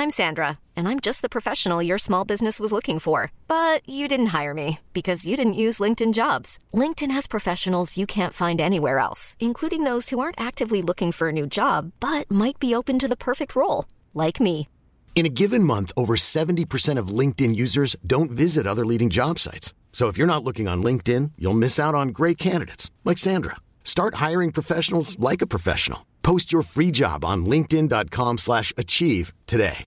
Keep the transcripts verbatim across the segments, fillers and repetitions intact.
I'm Sandra, and I'm just the professional your small business was looking for. But you didn't hire me because you didn't use LinkedIn Jobs. LinkedIn has professionals you can't find anywhere else, including those who aren't actively looking for a new job, but might be open to the perfect role, like me. In a given month, over seventy percent of LinkedIn users don't visit other leading job sites. So if you're not looking on LinkedIn, you'll miss out on great candidates like Sandra. Start hiring professionals like a professional. Post your free job on linkedin.com slash achieve today.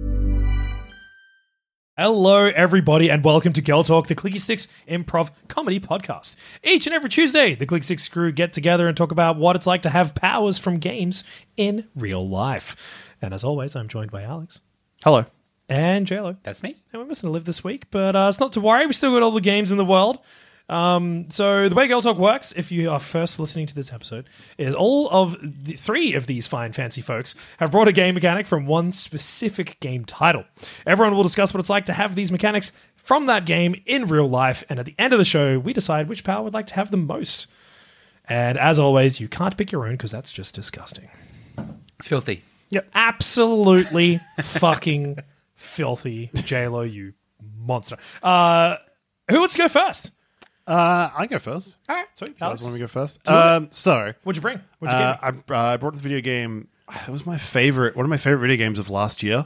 Hello, everybody, and welcome to Girl Talk, the Clicky Sticks improv comedy podcast. Each and every Tuesday, the Clicky Sticks crew get together and talk about what it's like to have powers from games in real life. And as always, I'm joined by Alex. Hello. And JLo. That's me. And we're missing a live this week, but uh, it's not to worry. We still got all the games in the world. Um, so the way Girl Talk works, if you are first listening to this episode, is all of the three of these fine fancy folks have brought a game mechanic from one specific game title. Everyone will discuss what it's like to have these mechanics from that game in real life, and at the end of the show, we decide which power we'd like to have the most. And as always, you can't pick your own because that's just disgusting. Filthy. Yep. Absolutely fucking filthy. J-Lo, you monster. Uh, who wants to go first? Uh, I go first. All right, sweet. You guys Alex, want me to go first? Do it. Um, so, what'd you bring? What'd you uh, give me? I, uh, I brought the video game. It was my favorite, one of my favorite video games of last year.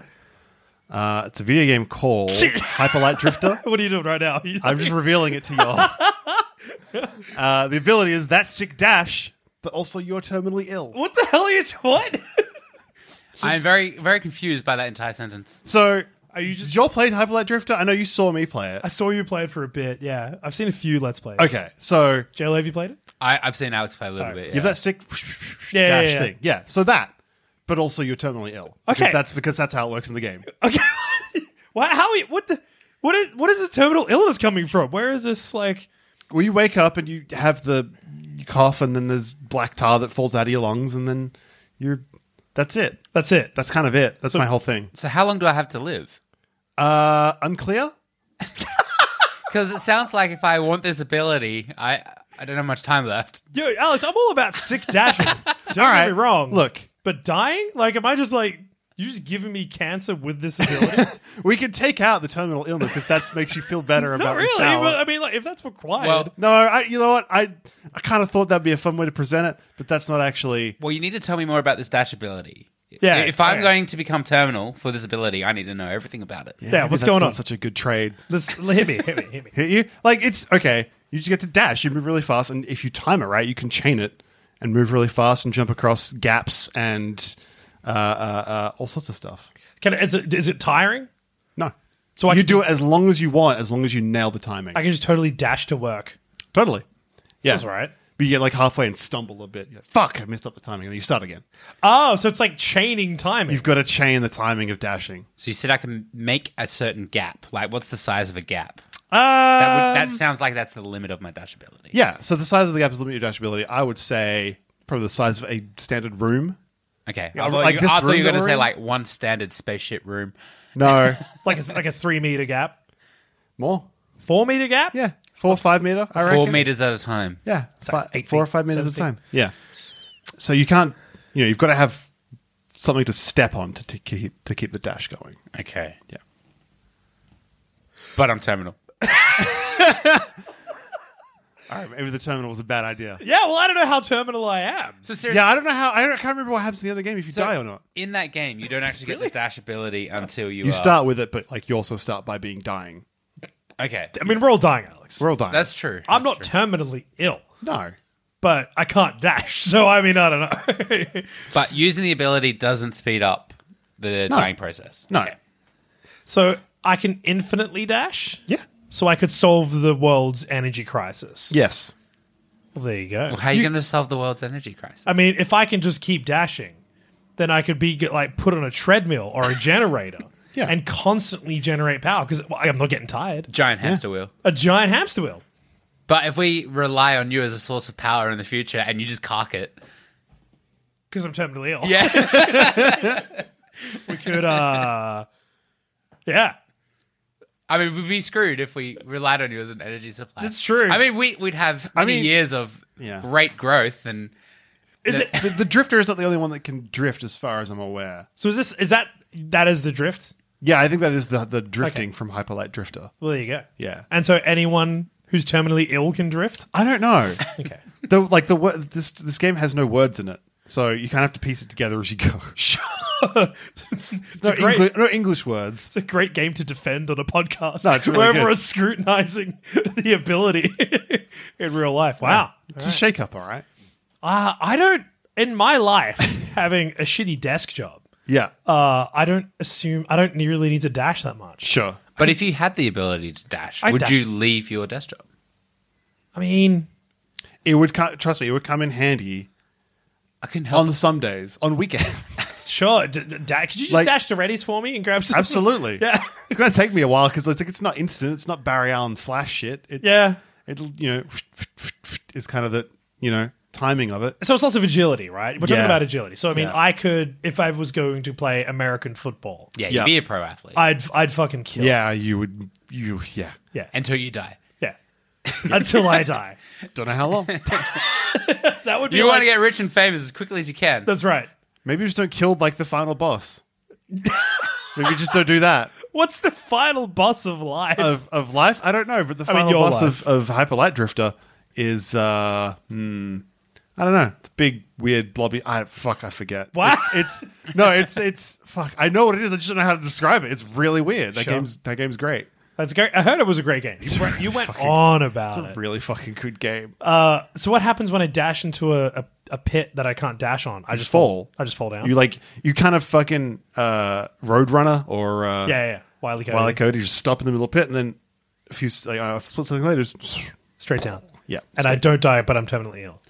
Uh, it's a video game called Hyper Light Drifter. What are you doing right now? I'm just revealing it to y'all. uh, the ability is that sick dash, but also you're terminally ill. What the hell are you doing? I'm very, very confused by that entire sentence. So, Are you just? did y'all play Hyper Light Drifter? I know you saw me play it. I saw you play it for a bit. Yeah, I've seen a few Let's Plays. Okay, so J-Lo, have you played it? I, I've seen Alex play a little Sorry. bit. you have Yeah. that sick Yeah, dash yeah, yeah. thing. Yeah, so that, but also you're terminally ill. Because Okay. that's because that's how it works in the game. Okay. Why? How? What the? What is? What is this terminal illness coming from? Where is this like? Well, you wake up and you have the you cough, and then there's black tar that falls out of your lungs, and then you're. That's it. That's it. That's kind of it. That's my whole thing. So how long do I have to live? Uh, unclear. Because it sounds like if I want this ability, I I don't have much time left. Yo, Alex, I'm all about sick dashing. Don't All right. get me wrong. Look, but dying? Like, am I just like you just giving me cancer with this ability? we can take out the terminal illness if that makes you feel better about Not this really. power. But I mean, like, if that's required. Well, No, I, you know what? I I kind of thought that'd be a fun way to present it, but that's not actually. Well, you need to tell me more about this dash ability. Yeah, If I'm okay. going to become terminal for this ability, I need to know everything about it. Yeah, maybe what's that's going not on? Such a good trade. This, hit me, hit me, hit me. Hit you like it's okay. You just get to dash. You move really fast, and if you time it right, you can chain it and move really fast and jump across gaps and uh, uh, uh, all sorts of stuff. Can is it is it tiring? No, So I you can do just- it as long as you want, as long as you nail the timing. I can just totally dash to work. totally. Yeah, That's right. But you get like halfway and stumble a bit. You're like, fuck, I messed up the timing, and then you start again. Oh, so it's like chaining timing. You've got to chain the timing of dashing. So you said I can make a certain gap. Like, what's the size of a gap? Um, That, would, that sounds like that's the limit of my dash ability. Yeah, so the size of the gap is the limit of your dash ability. I would say probably the size of a standard room. Okay. Yeah, I thought like you, this I thought room you were that going to we're say in? like one standard spaceship room. No, like a, like a three meter gap, more. four meter gap. Yeah, four or five meter. I Four reckon. meters at a time. Yeah, like fi- eight four or feet, five meters at seven a time. Yeah. So you can't, you know, you've got to have something to step on to, to keep to keep the dash going. Okay. Yeah. But I'm terminal. All right, maybe the terminal was a bad idea. Yeah, well, I don't know how terminal I am. So seriously, Yeah, I don't know how. I, don't, I can't remember what happens in the other game if you so die or not. in that game, you don't actually get the dash ability until you You are- start with it, but like you also start by being dying. Okay. I mean, we're all dying, Alex. We're all dying. That's true. I'm That's not true. terminally ill, no. but I can't dash. So I mean, I don't know. But using the ability doesn't speed up the dying process. No. Okay. So I can infinitely dash. Yeah. So I could solve the world's energy crisis. Yes. Well, there you go. Well, how are you, going to solve the world's energy crisis? I mean, if I can just keep dashing, then I could be get, like put on a treadmill or a generator Yeah. and constantly generate power because well, I'm not getting tired. giant hamster wheel. A giant hamster wheel. But if we rely on you as a source of power in the future and you just cock it, Because I'm terminally ill. yeah. We could, uh... Yeah. I mean, we'd be screwed if we relied on you as an energy supply. That's true. I mean, we, we'd have many mean- years of Yeah. great growth and... Is it... The, the drifter is not the only one that can drift, as far as I'm aware. So is this... Is that... that is the drift. Yeah, I think that is the the drifting Okay. from Hyperlight Drifter. Well, there you go. Yeah. And so anyone who's terminally ill can drift? I don't know. Okay. the like the wo- this this game has no words in it, so you kind of have to piece it together as you go. It's, no, a great, Engli- no English words. it's a great game to defend on a podcast. No, it's really where good. everyone's scrutinizing the ability in real life. Wow. It's a shake up, all right. Uh, I don't, in my life, having a shitty desk job, Yeah, uh, I don't assume, I don't really need to dash that much. sure. But if you had the ability to dash, I'd would dash. you leave your desk job? I mean, It would co- trust me. It would come in handy I can help. on some days, on weekends. sure. D- d- da- could you just Like- dash to Reddy's for me and grab some? Absolutely. Yeah. It's going to take me a while because it's like it's not instant. It's not Barry Allen Flash shit. It's, Yeah. It'll you know is kind of the you know timing of it. So it's lots of agility, right? We're talking Yeah. about agility. So I mean, Yeah. I could, if I was going to play American football, yeah, you'd Yeah. be a pro athlete I'd I'd fucking kill. Yeah, you would. You yeah. Yeah. until you die. Yeah. Until I die. Don't know how long. That would be You like, want to get rich and famous as quickly as you can. That's right. Maybe you just don't kill like the final boss. Maybe you just don't do that. What's the final boss of life? Of of life, I don't know, but the I mean, final your boss life. of, of Hyper Light Drifter is uh hmm, I don't know. It's a big weird blobby. I fuck, I forget. What? It's, it's no, it's it's fuck. I know what it is. I just don't know how to describe it. It's really weird. That Sure. game's that game's great. That's great. I heard it was a great game. You, went- you went fucking- on about It's a it. really fucking good game. Uh, so what happens when I dash into a, a, a pit that I can't dash on? I just fall. I just fall down. You like you kind of fucking uh, Roadrunner or uh, yeah, yeah, yeah. Wile E. Coyote. Wile E. Coyote. You just stop in the middle of the pit and then a few like uh, split something later. Just, Straight down. yeah, And I don't die, but I'm terminally ill.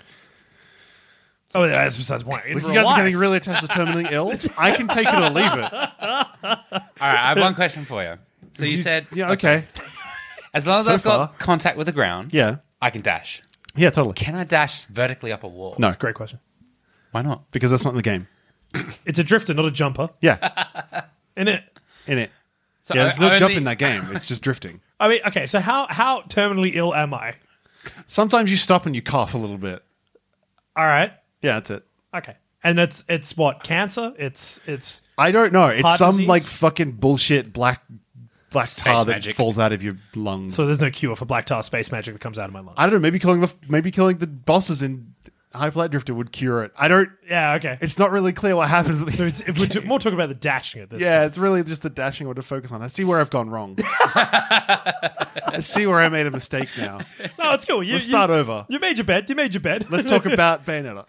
Oh, yeah, that's besides the point. In Like, you real guys life, are getting really attached to terminally ill. I can take it or leave it. All right, I have one question for you. So you said, yeah, okay, as long as So I've got far. contact with the ground, yeah, I can dash. yeah, totally. Can I dash vertically up a wall? No, Great question. Why not? because that's not in the game. It's a drifter, not a jumper. Yeah, In it. in it. So Yeah, there's I no only- jump in that game. It's just drifting. I mean, okay, so how how terminally ill am I? Sometimes you stop and you cough a little bit. All right. Yeah, that's it. Okay. And it's it's what? Cancer? It's it's I don't know. It's Heart some disease? like fucking bullshit black black tar that magic. falls out of your lungs. so there's no cure for black tar space magic that comes out of my lungs. I don't know. Maybe killing the maybe killing the bosses in Hyperlight Drifter would cure it. I don't. Yeah, okay. It's not really clear what happens. At the so it's, it, we're t- more talking about the dashing at this yeah, it's really just the dashing I want to focus on. I see where I've gone wrong. I see where I made a mistake now. point. No, it's cool. You, Let's you- start over. You made your bed. You made your bed. Let's talk about Bayonetta.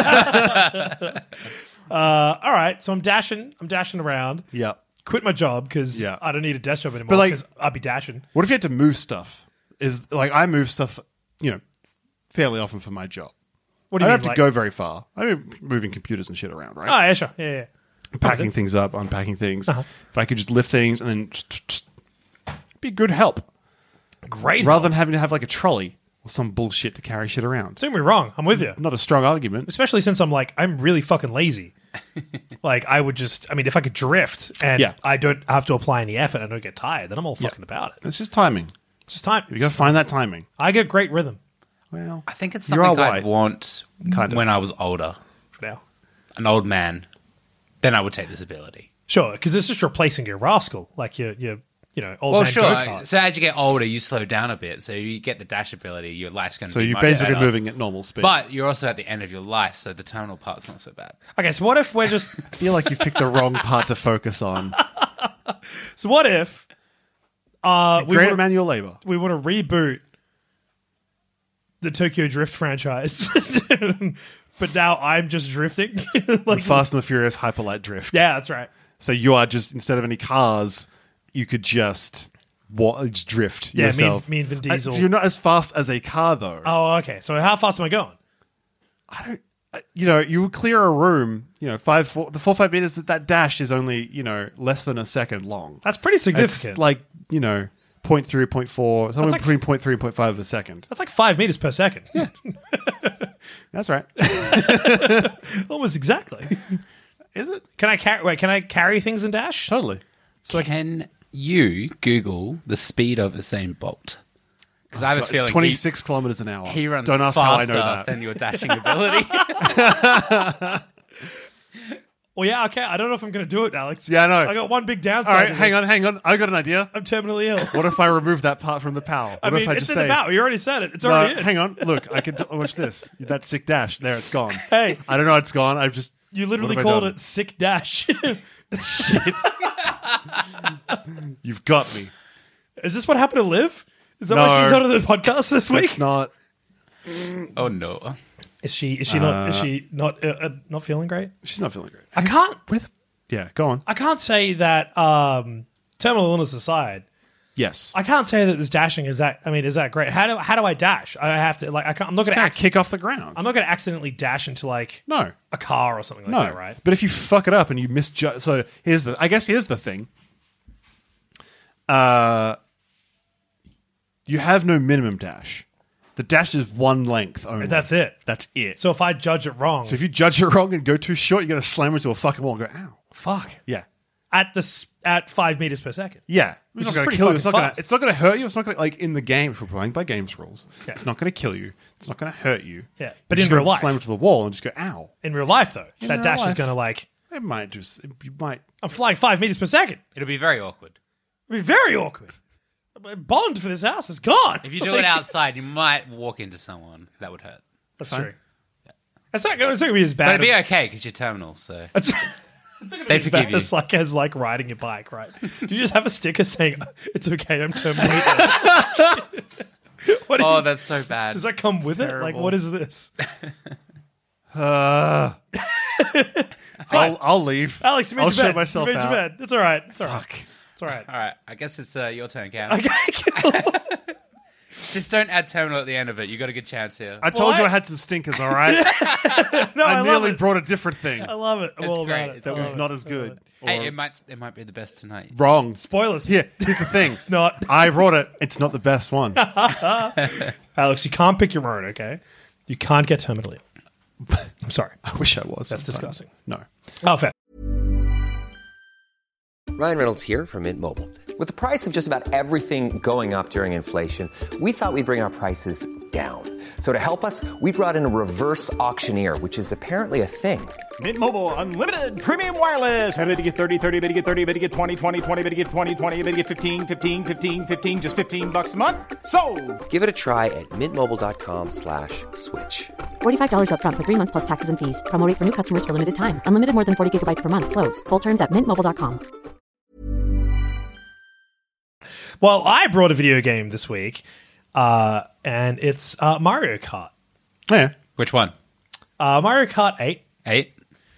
Uh, all right, so I'm dashing. I'm dashing around. yeah. Quit my job because Yeah. I don't need a desk job anymore But, like- because I'd be dashing. What if you had to move stuff? Is like I move stuff, you know, fairly often for my job. What do I you don't mean? have to go very far. I mean, moving computers and shit around, right? Oh, yeah, sure. Yeah, yeah. Packing things up, unpacking things. Uh-huh. If I could just lift things and then just, just- be good help Great. rather than having to have like a trolley or some bullshit to carry shit around. Don't get me wrong. I'm with you. Not a strong argument. Especially since I'm like, I'm really fucking lazy. Like, I would just, I mean, if I could drift and Yeah. I don't have to apply any effort and I don't get tired, then I'm all fucking about it. It's just timing. It's just time. You got to find that timing. I get great rhythm Well, I think it's You are something I'd white. want Kind of. when I was older, for now. an old man. Then I would take this ability. Sure, because it's just replacing your rascal, like your, your you know, old Well, man sure. go-kart. So as you get older, you slow down a bit. So you get the dash ability. Your life's going to so be you're much basically better. moving at normal speed. But you're also at the end of your life, so the terminal part's not so bad. Okay, so what if we're just, I feel like you've picked the wrong part to focus on. so what if uh, we Great wanna- manual labor. we want to reboot the Tokyo Drift franchise, but now I'm just drifting. like, Fast and the Furious Hyperlight Drift. yeah, that's right. So you are just, instead of any cars, you could just, wa- just drift Yeah, me and- yourself. me and Vin Uh, Diesel. So you're not as fast as a car, though. Oh, okay. So how fast am I going? I don't. uh, You know, you would clear a room. You know, five, four, the four five meters. That that dash is only you know less than a second long. That's pretty It's significant. like you know, point three, point four, somewhere like- between point three and point five of a second. That's like five meters per second. That's right. Almost exactly. Is it Can I carry? Wait, can I carry things in dash? totally? So can you Google the speed of Usain Bolt? Because I have a It's feeling twenty he, six kilometers an hour. he runs Don't ask how I faster know that. than your dashing ability. Well, yeah, okay. I don't know if I'm going to do it, Alex. Yeah, I know. I got one big downside. All right, to hang this. on, hang on. I got an idea. I'm terminally ill. What if I remove that part from the P A L? What I mean, if I it's just in say, the bow. You already said it. It's no, already in. hang on, look, I can watch this. That sick dash. There, it's gone. Hey. I don't know, it's gone. I've just You literally what have I called done? it sick dash. Shit. You've got me. Is this what happened to Liv? Is that No. why she's out of the podcast this week? It's not. Oh no. Is she? Is she not? Is she not? Uh, uh, not feeling great? She's not feeling great. I can't. With yeah, go on. I can't say that. Um, terminal illness aside, Yes. I can't say that this dashing is that. I mean, is that great? How do how do I dash? I have to like. I can't. I'm not going to. Kinda Ac- kick off the ground. I'm not going to accidentally dash into like no. a car or something like No. that, right? But if you fuck it up and you misjudge, so here's the. I guess here's the thing. Uh, you have no minimum dash. The dash is one length only. That's it. That's it. So if I judge it wrong, So if you judge it wrong and go too short, you're gonna slam into a fucking wall and go, ow. fuck Yeah. at the s- at five meters per second. Yeah. Which It's not is gonna pretty kill you. It's fucking not gonna fast. it's not gonna hurt you. It's not gonna like in the game, if we're playing by games rules. Yeah. It's not gonna kill you. It's not gonna hurt you. Yeah. You're But just in real gonna life, slam into the wall and just go, ow. in real life though, In that real dash is life. going to like. It might just you might I'm flying five meters per second. It'll be very awkward. It'd be very awkward. My bond for this house is gone. If you do Like, it outside, you might walk into someone. That would hurt. that's true. It's not, it's not going to be as But bad. it'd be as, okay because you're terminal, so it's, it's not going to be They as forgive bad you. as like as like riding your bike, right? Do you just have a sticker saying it's okay? I'm terminally ill? What do Oh, you- that's so bad. does that come with it? Like, terrible. what is this? Uh, I'll, I'll leave. Alex, you made I'll your show bed. myself you made out. your bed. It's all right. It's all right. Fuck. It's all right. All right, I guess it's uh, your turn, Cam. Okay. Just don't add terminal at the end of it. You got a good chance here. I told Well, you I- I had some stinkers, all right? no, I, I, love nearly it. brought a different thing I love it. I'm It's all great. about it. That I that was love not it. as I love good. it. Hey, Or- it might it might be the best tonight. Wrong. Spoilers. Here, here's the thing. It's not. I brought it. It's not the best one. Alex, you can't pick your own, okay? You can't get terminally ill. I'm sorry. I wish I was. That's sometimes. disgusting. No. Oh, fair. Ryan Reynolds here from Mint Mobile. With the price of just about everything going up during inflation, we thought we'd bring our prices down. So to help us, we brought in a reverse auctioneer, which is apparently a thing. Mint Mobile Unlimited Premium Wireless. Ready to get thirty, thirty, bit to get thirty, bit to get twenty, twenty, twenty, bit to get twenty, twenty, bit to get fifteen, fifteen, fifteen, fifteen, just fifteen bucks a month? Sold! Give it a try at mintmobile.com slash switch. forty-five dollars up front for three months plus taxes and fees. Promo rate for new customers for limited time. Unlimited more than forty gigabytes per month. Slows full terms at mint mobile dot com. Well, I brought a video game this week, uh, and it's uh, Mario Kart. Yeah. Which one? Uh, Mario Kart eight, Eight.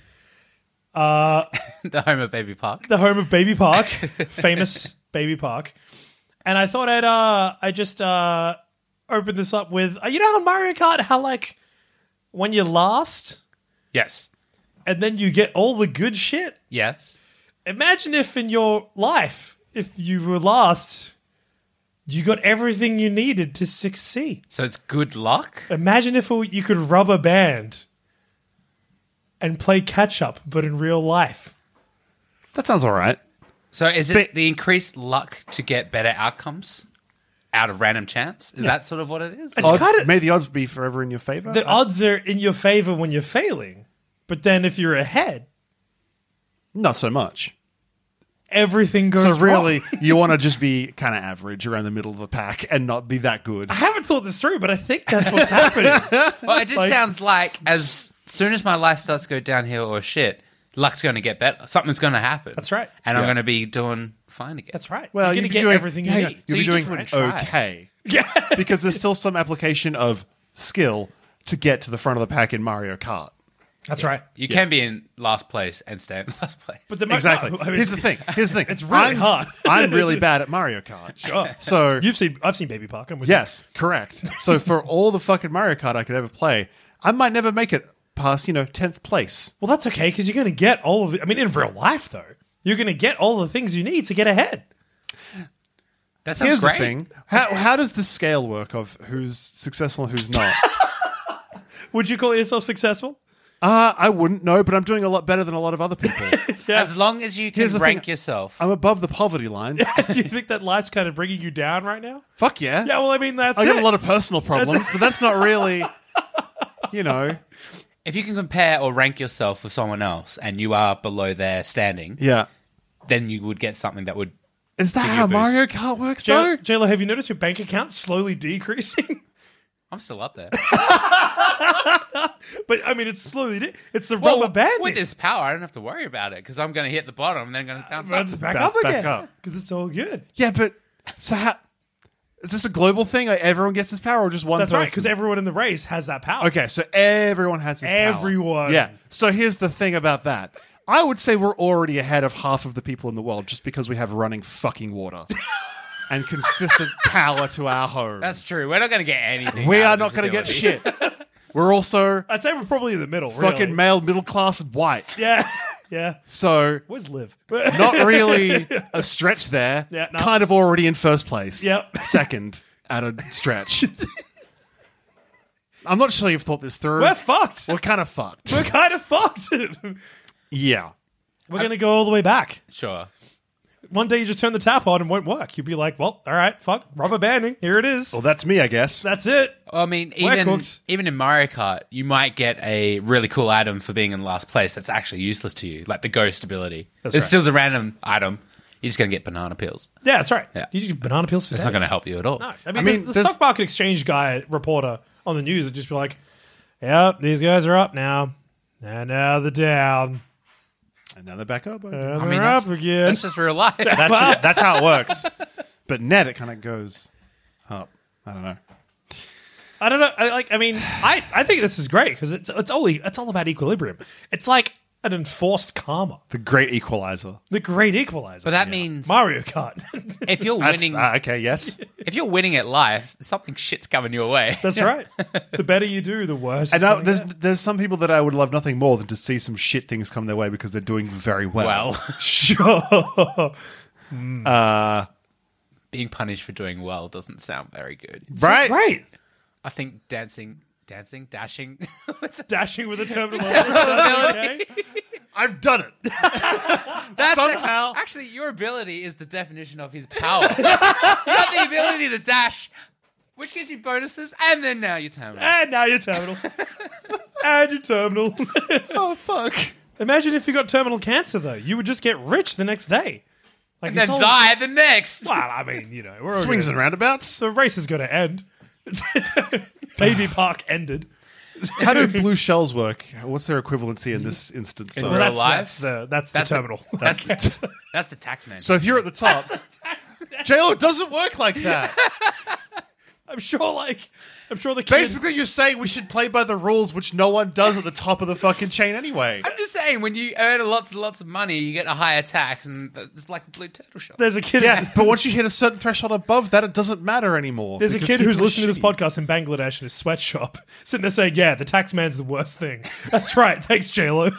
Uh, the home of Baby Park. the home of Baby Park, famous Baby Park. And I thought I'd uh, I just uh, open this up with, uh, you know how Mario Kart, how like when you last Yes. and then you get all the good shit? Yes. Imagine if in your life, if you were last, you got everything you needed to succeed. So it's good luck. Imagine if you could rubber band and play catch up, but in real life. That sounds all right. So is it But- the increased luck to get better outcomes out of random chance? Is that sort of what it is? It's Odds, kinda- may the odds be forever in your favor. The odds are in your favor when you're failing, but then if you're ahead, Not so much. everything goes So wrong. really, you want to just be kind of average around the middle of the pack and not be that good. I haven't thought this through, but I think that's what's happening. Well, it just Like- sounds like as soon as my life starts to go downhill or shit, luck's going to get better. Something's going to happen. That's right. And I'm Yeah. going to be doing fine again. That's right. Well, you're you'd going to be get doing, everything you hang on, need. You'll So be you just doing wouldn't try. okay. Yeah. Because there's still some application of skill to get to the front of the pack in Mario Kart. That's right. You can be in last place and stay in last place. But the mo- Exactly. no, I mean, Here's the thing. Here's the thing. It's really I'm, hard. I'm really bad at Mario Kart. Sure. So You've seen, I've seen Baby Park. I'm with yes, correct. So for all the fucking Mario Kart I could ever play, I might never make it past, you know, tenth place. you. Well, that's okay because you're going to get all of the. I mean, in real life, though, you're going to get all the things you need to get ahead. that sounds Here's great. the thing. How, how does the scale work of who's successful and who's not? Would you call yourself successful? Uh, I wouldn't know, but I'm doing a lot better than a lot of other people. As long as you can Here's the rank thing. yourself. I'm above the poverty line. Do you think that life's kind of bringing you down right now? Fuck yeah. Yeah, well, I mean, that's I got it. a lot of personal problems, but that's not really, you know. if you can compare or rank yourself with someone else and you are below their standing, Yeah. then you would get something that would. Is that Give you how a boost. Mario Kart works, J- though? J-Lo, have you noticed your bank account slowly decreasing? I'm still up there. But I mean, it's slowly. De- it's the Well, rubber band. with this power, I don't have to worry about it because I'm going to hit the bottom and then going to bounce Bounce up. back Bounce up back again up. because it's all good. Yeah, but so how, is this a global thing? Like everyone gets this power, or just one That's person? right, because everyone in the race has that power. Okay, so everyone has this power. Everyone. Yeah. So here's the thing about that. I would say we're already ahead of half of the people in the world just because we have running fucking water and consistent power to our homes. That's true. We're not going to get anything. We out are of not this going to get ability. shit. We're also I'd say we're probably in the middle. fucking really. male, middle class, and white. Yeah, yeah. So Where's Liv? not really a stretch there. Yeah, no. Kind of already in first place. Yep. Second at a stretch. I'm not sure you've thought this through. We're fucked. We're kind of fucked. We're kind of fucked. Yeah. We're going to go all the way back. Sure. One day you just turn the tap on and won't work. You'd be like, well, all right, fuck, rubber banding. Here it is. Well, that's me, I guess. That's it. I mean, We're even cooked. even in Mario Kart, you might get a really cool item for being in last place that's actually useless to you, like the ghost ability. That's It's right. still a random item. You're just going to get banana peels. Yeah, that's right. Yeah. You get banana peels for It's days. not going to help you at all. No, I mean, I mean, the, the there's- stock market exchange guy, reporter on the news would just be like, yeah, these guys are up now. And now they're down. And now they're back up. And I they're mean, up that's, again. that's just real life. That's, that's how it works. But net, it kind of goes up. I don't know. I don't know. I, like, I mean, I, I think this is great because it's it's only it's all about equilibrium. It's like an enforced karma, The great equalizer. the great equalizer. But that means Mario Kart. if you're That's, winning, ah, okay, yes. if you're winning at life, something shit's coming your way. That's right. The better you do, the worse. And it's now, gonna there's get. there's some people that I would love nothing more than to see some shit things come their way because they're doing very well. Well, Sure. uh, being punished for doing well doesn't sound very good. right? Right. I think dancing, dancing, dashing. Dashing with a terminal. Okay. I've done it. That's Somehow. actually, your ability is the definition of his power. You got the ability to dash, which gives you bonuses, and then now you're terminal. And now you're terminal. And you're terminal. Oh, fuck. Imagine if you got terminal cancer, though. You would just get rich the next day. Like, And it's then all- die at the next. Well, I mean, you know, we're all Swings gonna- and roundabouts. The race is going to end. Baby Park ended. How do blue shells work? What's their equivalency in this instance, In though? real That's, life? that's the that's, That's the the- terminal. That's the, that's the tax man. So if you're at the top, J-Lo doesn't work like that. I'm sure, like, I'm sure the kid. Basically, you're saying we should play by the rules, which no one does at the top of the fucking chain anyway. I'm just saying, when you earn lots and lots of money, you get a higher tax, and it's like a blue turtle shop. There's a kid. Yeah, but once you hit a certain threshold above that, it doesn't matter anymore. There's a because kid who's people are listening to this shitty. podcast in Bangladesh in a sweatshop, sitting there saying, "Yeah, the tax man's the worst thing." That's right. Thanks, J Lo.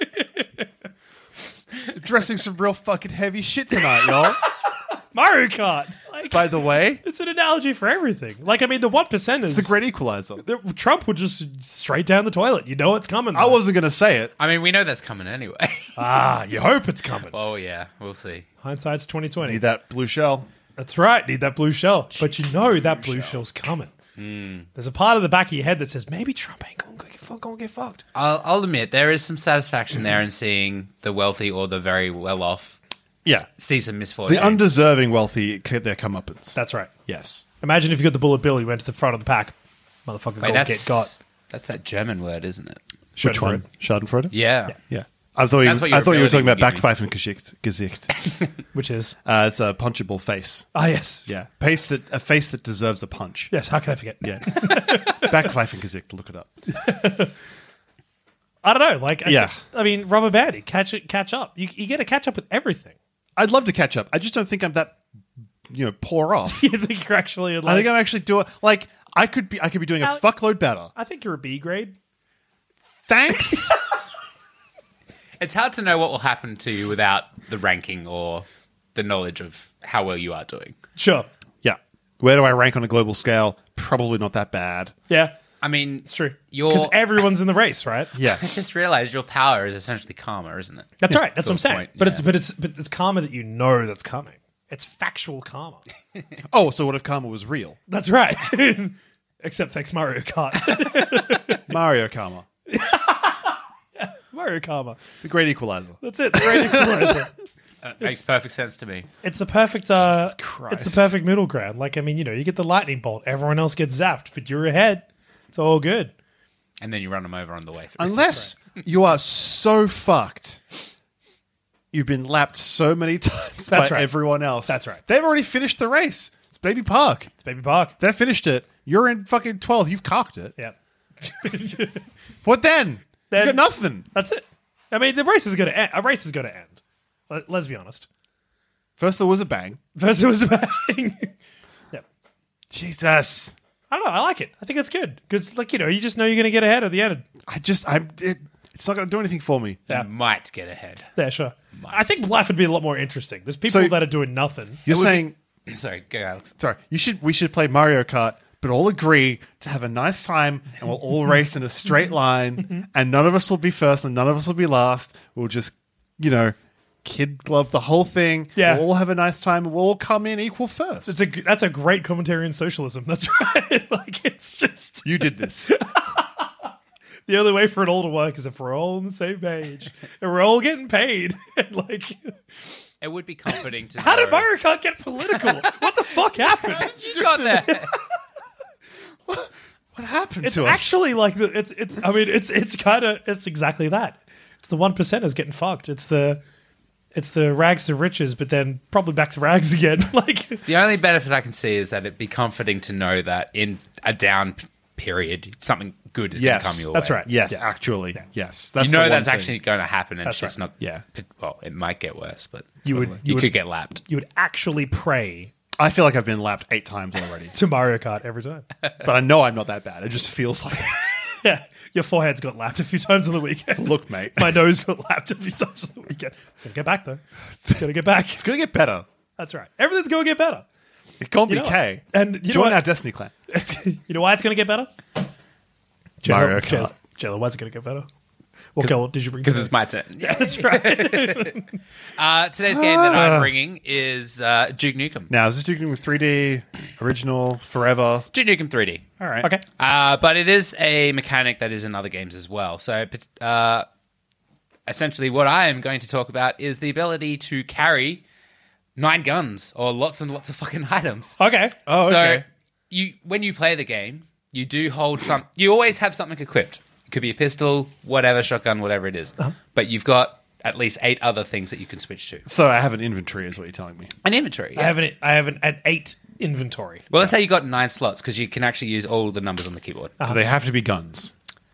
Dressing some real fucking heavy shit tonight, y'all. Mario Kart. Like, By the way, it's an analogy for everything. Like, I mean, the one percenters. the great equalizer. the- Trump would just straight down the toilet. You know it's coming. I though. wasn't going to say it. I mean, we know that's coming anyway. Ah, you hope it's coming. Oh, yeah, we'll see. Hindsight's twenty twenty. Need that blue shell. That's right. Need that blue shell. But you know that blue shell's coming. There's a part of the back of your head that says maybe Trump ain't going to get fucked. Going to get fucked. I'll, I'll admit, there is some satisfaction there in seeing the wealthy or the very well-off Yeah. see some misfortune. The undeserving wealthy, c- their comeuppance. That's right. Yes. Imagine if you got the bullet bill, you went to the front of the pack. Motherfucker, Wait, go that's, get got. that's that German word, isn't it? Which one? Schadenfreude? Yeah. Yeah. I thought, you, That's what I your thought you were ability talking about would give me. Backpfeifen Gesicht. Which is Uh, it's a punchable face. ah yes, Yeah. Face that, a face that deserves a punch. yes. How can I forget? Yeah. Backpfeifen Gesicht. Look it up. I don't know. Like, I- Yeah. I, mean, rubber banding, catch it, catch up. You you get to catch up with everything. I'd love to catch up. I just don't think I'm that, you know, poor off. You think you're actually like? I think I'm actually doing, like, I could be, I could be doing a Al- fuckload better. I think you're a B grade. Thanks. It's hard to know what will happen to you without the ranking or the knowledge of how well you are doing. Sure. Yeah. Where do I rank on a global scale? Probably not that bad. Yeah, I mean, it's true. You're, Because everyone's in the race, right? Yeah. I just realized your power is essentially karma, isn't it? That's right. That's To what I'm a saying. point, but yeah. it's but it's but it's karma that you know that's coming. It's factual karma. Oh, so what if karma was real? That's right. Except thanks Mario Kart. Mario karma. Mario Karma. The great equalizer. That's it. The great equalizer. That makes perfect sense to me. It's the perfect. Uh, Jesus Christ. it's the perfect middle ground. Like I mean, you know, you get the lightning bolt. Everyone else gets zapped, but you're ahead. It's all good. And then you run them over on the way through. Unless you are so fucked, you've been lapped so many times That's by right. everyone else. That's right. They've already finished the race. It's Baby Park. It's Baby Park. They finished it. You're in fucking twelfth. You've cocked it. Yeah. What then? Then- you got nothing. That's it. I mean, the race is going to end. A race is going to end. Let, let's be honest. First there was a bang. First it was a bang. Yeah. Jesus. I don't know. I like it. I think it's good because, like you know, you just know you're going to get ahead at the end. I just, I'm, it, it's not going to do anything for me. Yeah. You might get ahead. Yeah, sure. I think life would be a lot more interesting. There's people So- that are doing nothing. You're saying, Sorry, go Alex. sorry, you should, we should play Mario Kart, but all agree to have a nice time and we'll all race in a straight line and none of us will be first and none of us will be last. We'll just, you know, kid glove the whole thing. Yeah. We'll all have a nice time and we'll all come in equal first. It's a, that's a great commentary on socialism. That's right. Like, it's just you did this. the only way for it all to work is if we're all on the same page and we're all getting paid. And like, It would be comforting to how know. did Mario Kart get political? What the fuck happened? You got there. What happened It's to us? actually like the it's it's. I mean, it's it's kind of it's exactly that. It's the one percenters getting fucked. It's the it's the rags to riches, but then probably back to rags again. Like The only benefit I can see is that it'd be comforting to know that in a down p- period, something good is going to Yes. come your That's way. right. Yes, Yeah. actually. Yes. You That's know the one that's thing. actually going to happen, and That's it's just right. not. Yeah. Well, it might get worse, but You would- you, you would- could get lapped. you would actually pray I feel like I've been lapped eight times already. to Mario Kart every time. But I know I'm not that bad. It just feels like Yeah, your forehead's got lapped a few times on the weekend. look, mate. My nose got lapped a few times on the weekend. It's gonna get back though. It's gonna get back. It's going to get better. That's right. Everything's gonna get better. It can't You be know K. what? And you know Join what? our Destiny clan. It's, you know why it's gonna get better? Mario Jayla, Kart. Jayla, why's it gonna get better? What goal did you bring? Because today? it's my turn. Yeah, that's right. Uh, today's game that I'm bringing is uh, Duke Nukem. Now, is this Duke Nukem three D, original, forever? Duke Nukem three D. All right. Okay. Uh, but it is a mechanic that is in other games as well. So uh, essentially what I am going to talk about is the ability to carry nine guns or lots and lots of fucking items. Okay. Oh, So okay. you, when you play the game, you do hold some. You always have something equipped. It could be a pistol, whatever, shotgun, whatever it is. Uh-huh. But you've got at least eight other things that you can switch to. So I have an inventory, is what you're telling me. An inventory. I Yeah. have an I have an, an eight inventory. Well, let's say you got nine slots because you can actually use all the numbers on the keyboard. Uh-huh. Do they have to be guns?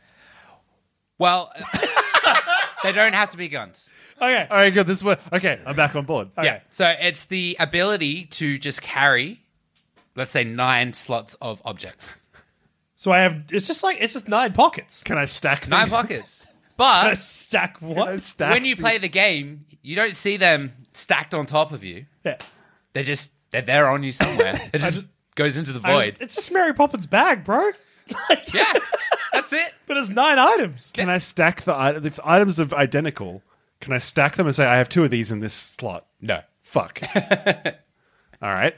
Well, they don't have to be guns. Okay. All right, good. This is what. Okay, I'm back on board. Yeah. So it's the ability to just carry, let's say, nine slots of objects. So I have. It's just like it's just nine pockets. Can I stack them? Nine pockets. Can I But stack Can I what? stack when you play the game, you don't see them stacked on top of you. Yeah. They're just, they're there on you somewhere. It just, just- goes into the I void. just- it's just Mary Poppins bag, bro. Like, Yeah. That's it. But it's nine items. Can I stack the items? If items are identical, can I stack them and say I have two of these in this slot? No. Fuck. All right.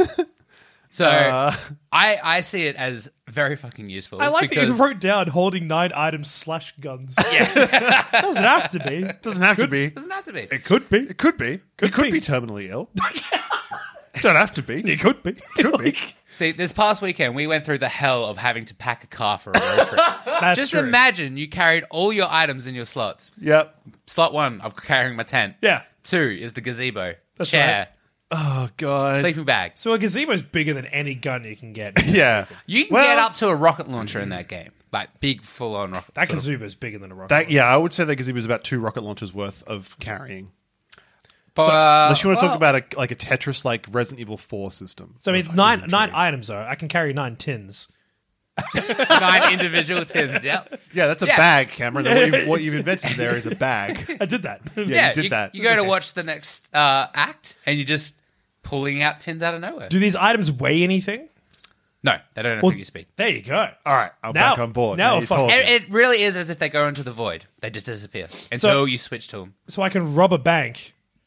So Uh. I, I see it as very fucking useful. I like that because you wrote down holding nine items slash guns. Yeah. Doesn't have to be. Doesn't have to be. it doesn't have to be. It could be. It could be. Could you could be. be. terminally ill. Don't have to be. It could be. Could be. See, this past weekend, we went through the hell of having to pack a car for a road trip. That's Just true. imagine you carried all your items in your slots. Yep. Slot one, I'm carrying my tent. Yeah. Two is the gazebo. That's chair. Oh god. Sleeping bag. So a gazebo is bigger than any gun you can get. Yeah. You can Well- get up to a rocket launcher in that game. Like big, full on rocket That sort of- gazebo is bigger than a rocket. That, yeah, I would say that gazebo is about two rocket launchers worth of carrying. But, uh, Unless you want to well, talk about a, like a Tetris like Resident Evil four system. So I mean, Of nine inventory. nine items though. I can carry nine tins. nine individual tins, yeah. Yeah, that's a Yeah. bag, Cameron. And what, you've, what you've invented there is a bag. I did that. Yeah, you did that. You go to watch the next uh, act and you're just pulling out tins out of nowhere. Do these items weigh anything? No, they don't Well, affect your speed. There you go. All right, I'm Now- back on board. now Now you fuck- told me. It, it really is as if they go into the void. They just disappear until So- you switch to them. So I can rob a bank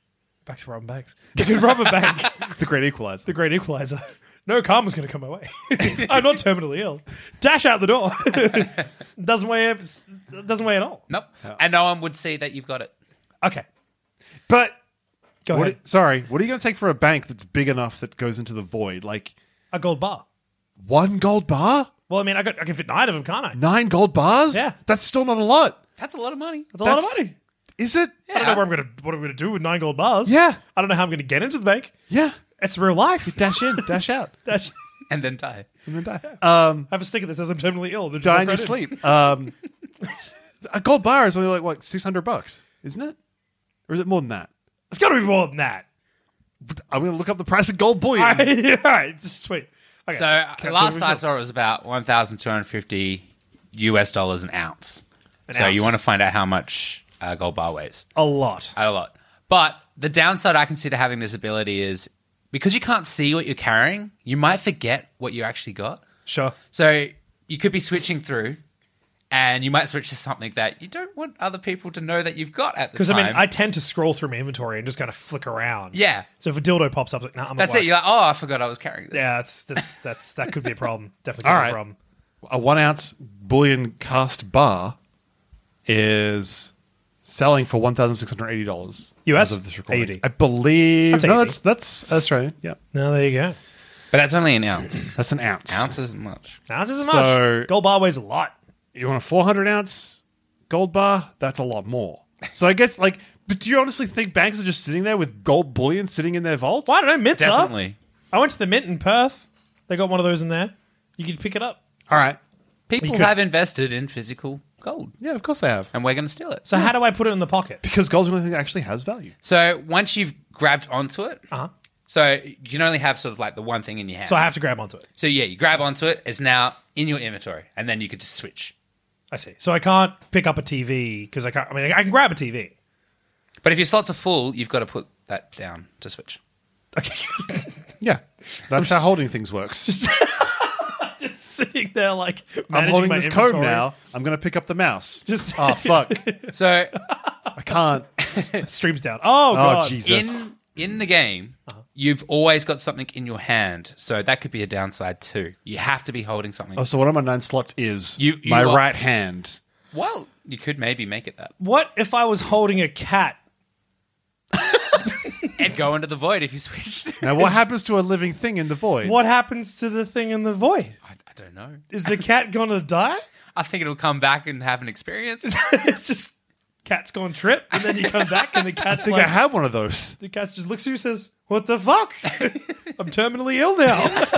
Back to robbing banks. You could rob a bank. The great equalizer. The great equalizer. No karma's going to come my way. I'm not terminally ill. Dash out the door. doesn't weigh. Doesn't weigh at all. Nope. And no one would see that you've got it. Okay. But Go what ahead. are- sorry, what are you going to take for a bank that's big enough that goes into the void? Like A gold bar. one gold bar, Well, I mean, I, got, I can fit nine of them, can't I? nine gold bars. Yeah. That's still not a lot. That's a lot of money. That's a lot of That's- money. Is it? I don't know where I'm gonna, what I'm going to do with nine gold bars. Yeah. I don't know how I'm going to get into the bank. Yeah. It's real life. Dash in, dash out, Dash. And then die. and then die. Um, I have a sticker that says I'm terminally ill. Then just die walk in your right in. sleep. Um, a gold bar is only like what six hundred bucks, isn't it? Or is it more than that? It's got to be more than that. I'm going to look up the price of gold bullion. All right. All right. Sweet. Okay. So uh, Captain last Reveal. I saw it was about one thousand two hundred fifty U S dollars an ounce. An so ounce. you want to find out how much a gold bar weighs. A lot. A lot. But the downside I consider having this ability is because you can't see what you're carrying, you might forget what you actually got. Sure. So you could be switching through and you might switch to something that you don't want other people to know that you've got at the Because, time. I mean, I tend to scroll through my inventory and just kind of flick around. Yeah. So if a dildo pops up, like, nah, I'm That's not it. You're like, oh, I forgot I was carrying this. Yeah, that's, that's, that's, that could be a problem. Definitely could All be right. a problem. A one ounce bullion cast bar is selling for one thousand six hundred eighty dollars U S? as of this recording. eighty. I believe. That's no, eighty. that's that's Australian. Yeah, No, there you go. But that's only an ounce. that's an ounce. Ounce isn't much. Ounce isn't So- much. Gold bar weighs a lot. You want a four hundred ounce gold bar? That's a lot more. So I guess like, but do you honestly think banks are just sitting there with gold bullion sitting in their vaults? Well, I don't know. Mints are. Definitely. I went to the Mint in Perth. They got one of those in there. You could pick it up. All right. People could- have invested in physical gold, Yeah, of course they have. and we're going to steal it. So how do I put it in the pocket? Because gold's the only thing that actually has value. So once you've grabbed onto it, Uh-huh. so you can only have sort of like the one thing in your hand. So I have to grab onto it. So yeah, you grab onto it. It's now in your inventory, and then you could just switch. I see. So I can't pick up a T V because I can't. I mean, I can grab a T V. But if your slots are full, you've got to put that down to switch. Okay. Yeah, that's how holding things works. Just sitting there like I'm managing holding my this comb inventory. now. I'm going to pick up the mouse. Just- oh fuck, So I can't. Streams down. Oh Oh god. Jesus. in in the game, you've always got something in your hand. So that could be a downside too. You have to be holding something. Oh, so one of my nine slots is You- you my are- right hand. Well, you could maybe make it that What if I was holding a cat? and go into the void if you switched. Now, what happens to a living thing in the void? What happens to the thing in the void? I, I don't know. Is the cat gonna die? I think it'll come back and have an experience. It's just cat's gone trip, and then you come back, and the cat's I think like, I have one of those. the cat just looks at you and says, "What the fuck? I'm terminally ill now.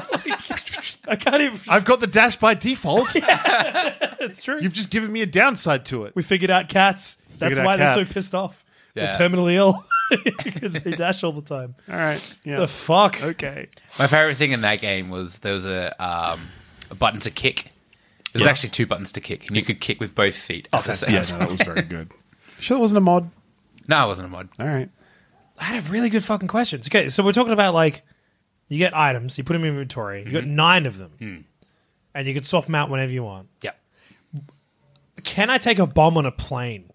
I can't even." I've got the dash by default. It's true. You've just given me a downside to it. we figured out cats. That's Figured out why they're cats. so pissed off. Yeah. They're terminally ill because they dash all the time. All right. Yeah. The fuck? Okay. My favorite thing in that game was there was a um, a button to kick. There's Yes. actually two buttons to kick, and you could kick with both feet at the that's- same Yeah, time. no, that was very good. Sure, that wasn't a mod. No, it wasn't a mod. All right. I had really good fucking questions. Okay, so we're talking about like you get items, you put them in inventory, you Mm-hmm. got nine of them, Hmm. and you can swap them out whenever you want. Yeah. Can I take a bomb on a plane?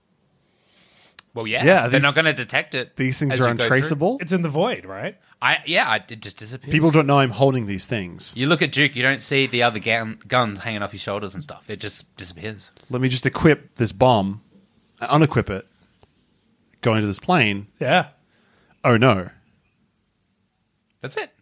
Well, yeah. Yeah, They're these- not going to detect it. These things as are you go through. untraceable. It's in the void, right? I yeah, I, it just disappears. People don't know I'm holding these things. You look at Duke, you don't see the other gun, guns hanging off his shoulders and stuff. It just disappears. Let me just equip this bomb, unequip it, go into this plane. Yeah. Oh no. That's it.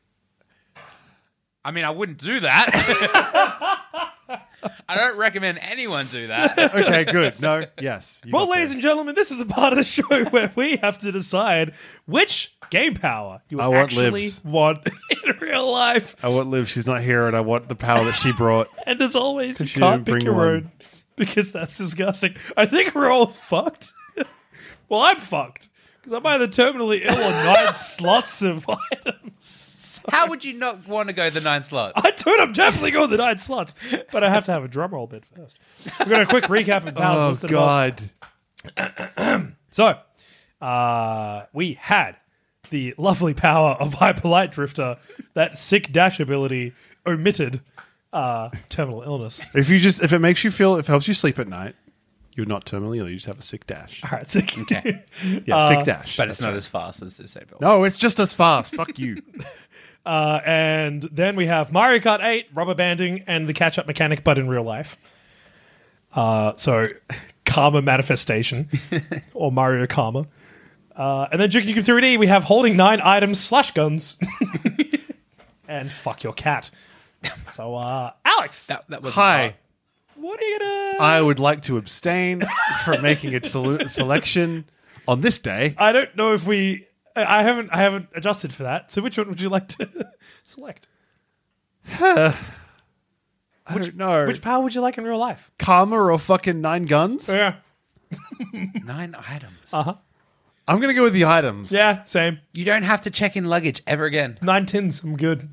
I mean, I wouldn't do that. I don't recommend anyone do that. Okay, good. No, yes. you Well, got ladies there. and gentlemen, this is the part of the show where we have to decide which game power you I want actually Livs. want in real life. I want Liv. She's not here, and I want the power that she brought. And as always, you She can't didn't pick bring your one. own because that's disgusting. I think we're all fucked. Well, I'm fucked because I'm either terminally ill or nine slots of items. How would you not want to go the nine slots? I do. I'm definitely going the nine slots, but I have to have a drum roll bit first. We're going to quick recap of powers Oh listed above. God. So, uh, we had the lovely power of Hyper Light Drifter, that sick dash ability omitted uh, terminal illness. If you just if it makes you feel if it helps you sleep at night, You're not terminally ill. You just have a sick dash. All right, sick. Okay. Yeah, sick dash. But it's not as fast as Usain Bolt. No, it's just as fast. Fuck you. Uh, and then we have Mario Kart eight, rubber banding, and the catch-up mechanic, but in real life. Uh, so, Karma Manifestation, or Mario Karma. Uh, and then Duke Nukem three D, we have holding nine items slash guns. And fuck your cat. So, uh, Alex, That, that was Hi. what are you gonna... I would like to abstain from making a sele- selection on this day. I don't know if we... I haven't I haven't adjusted for that. So which one would you like to select? I don't know. Which power would you like in real life? Karma or fucking nine guns? Yeah. nine items. Uh-huh. I'm going to go with the items. Yeah, same. You don't have to check in luggage ever again. Nine tins, I'm good.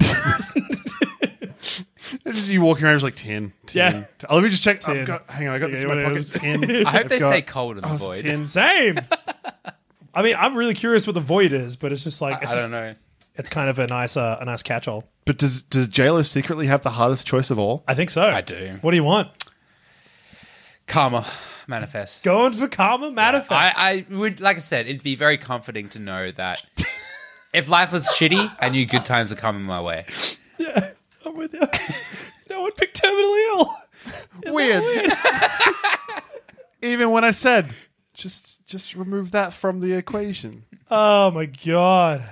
It's just you walking around just like tin. tin Yeah. tin. Oh, let me just check. Tin. I've got, hang on, I got Yeah, this in my yeah, pocket. yeah. Tin. I hope I've they got- stay cold in the oh, void. tin. Same. I mean, I'm really curious what the void is, but it's just like it's I just- don't know. It's kind of a nice, uh, a nice catch-all. But does does J-Lo secretly have the hardest choice of all? I think so. I do. What do you want? Karma manifest. Going for Karma Manifest. I, I would, like I said, it'd be very comforting to know that if life was shitty, I knew good times were coming my way. I'm with you. No one picked terminally ill. Weird. Even when I said, just just remove that from the equation. Oh my god.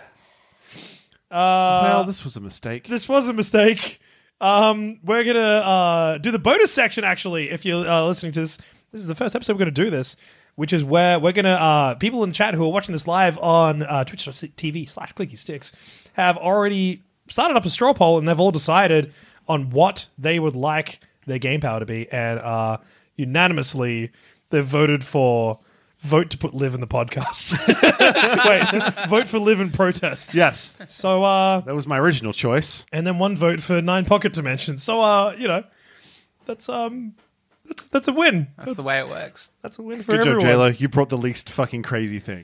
well, this was a mistake. This was a mistake. Um, we're gonna uh, do the bonus section. Actually, if you're uh, listening to this, this is the first episode we're gonna do this, which is where we're gonna uh, people in the chat who are watching this live on uh, twitch.tv slash clicky sticks have already started up a straw poll, and they've all decided on what they would like their game power to be, and uh, unanimously they've voted for vote to put Liv in the podcast. Wait, vote for Liv in protest. Yes, So, uh, that was my original choice. and then one vote for Nine Pocket Dimensions. So, uh, you know, that's um, that's that's a win. That's the way it works. That's a win for Good job, everyone. J-Lo. You brought the least fucking crazy thing.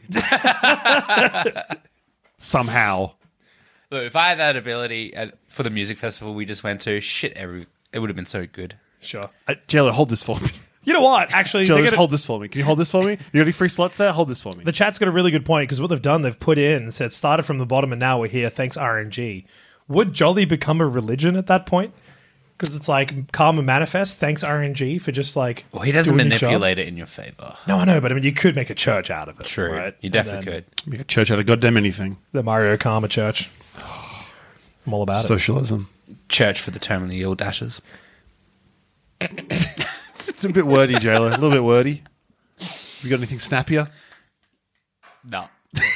Somehow. Look, if I had that ability at, for the music festival we just went to, shit, every it would have been so good. Sure. Uh, J-Lo, hold this for me. You know what? Actually, J-Lo, they're just gonna- hold this for me. Can you hold this for me? You got any free slots there? Hold this for me. the chat's got a really good point because what they've done, they've put in said started from the bottom and now we're here. Thanks R N G. Would Jolly become a religion at that point? Because it's like Karma Manifest. Thanks R N G for just like. Well, he doesn't doing your job. manipulate it in your favor. No, I know, but I mean, you could make a church out of it. True. right? You definitely And then could. Make a church out of goddamn anything. The Mario Karma Church. I'm all about it. Socialism. Church for the terminally ill dashes. It's a bit wordy, J-Lo. A little bit wordy. You got anything snappier? No.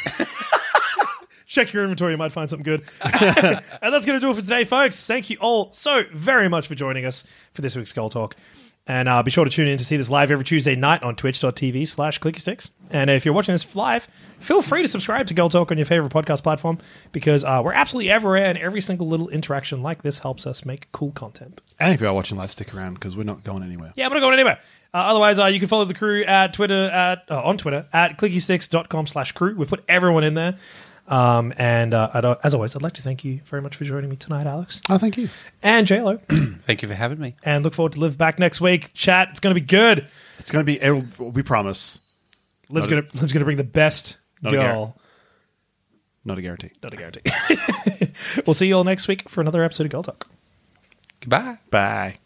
Check your inventory, you might find something good. And that's going to do it for today, folks. Thank you all so very much for joining us for this week's Skull Talk. And uh, be sure to tune in to see this live every Tuesday night on twitch.tv slash clickysticks. And if you're watching this live, feel free to subscribe to Girl Talk on your favorite podcast platform because uh, we're absolutely everywhere and every single little interaction like this helps us make cool content. And if you are watching live, stick around because we're not going anywhere. Yeah, we're not going anywhere. Uh, otherwise, uh, you can follow the crew at Twitter at uh, on Twitter at clickysticks.com slash crew. We've put everyone in there. Um, and uh, I'd, uh, as always, I'd like to thank you very much for joining me tonight, Alex. Oh, thank you. And J-Lo. Thank you for having me. And look forward to Liv back next week. Chat, it's going to be good. It's going to be, it'll, we promise, Liv's Not a- going to Liv's going to bring the best Not a girl. not a guarantee. Not a guarantee. We'll see you all next week for another episode of Girl Talk. Goodbye. Bye.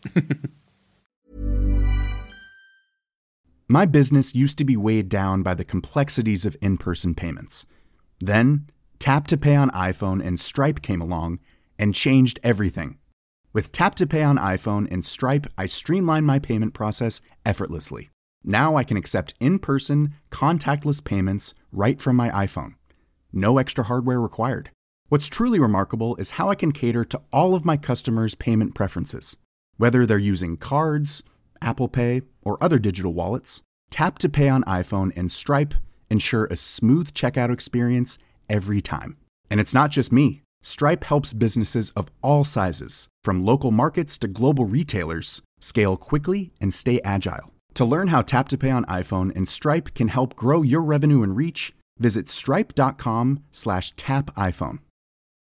My business used to be weighed down by the complexities of in-person payments. Then, Tap to Pay on iPhone and Stripe came along and changed everything. With Tap to Pay on iPhone and Stripe, I streamlined my payment process effortlessly. Now I can accept in-person, contactless payments right from my iPhone. No extra hardware required. What's truly remarkable is how I can cater to all of my customers' payment preferences. Whether they're using cards, Apple Pay, or other digital wallets, Tap to Pay on iPhone and Stripe ensure a smooth checkout experience every time. And it's not just me. Stripe helps businesses of all sizes, from local markets to global retailers, scale quickly and stay agile. To learn how Tap to Pay on iPhone and Stripe can help grow your revenue and reach, visit stripe.com slash tap iPhone.